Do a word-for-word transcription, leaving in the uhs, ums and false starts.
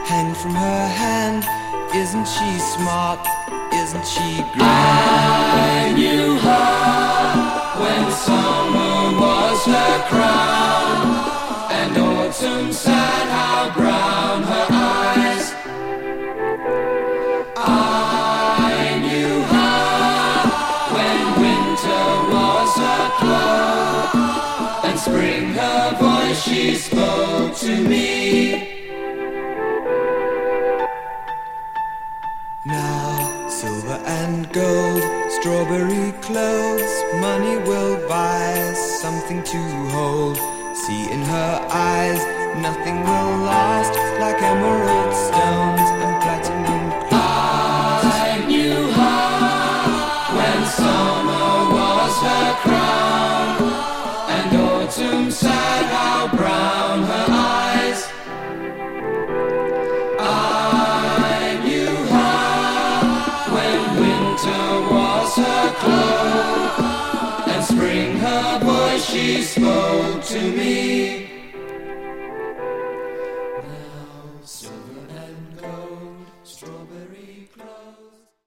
hang from her hand. Isn't she smart? Isn't she grand? I knew her when summer was her crown, and autumn sad how brown her eyes. I knew her when winter was her cloak, and spring her voice she spoke to me. Now, silver and gold, strawberry clothes, money will buy something to hold. See in her eyes, nothing will last like emerald stones and platinum clouds. I knew her when summer was her crown, and autumn sad how brown her eyes. I knew her when winter was her cloak, and spring her voice she spoke to me.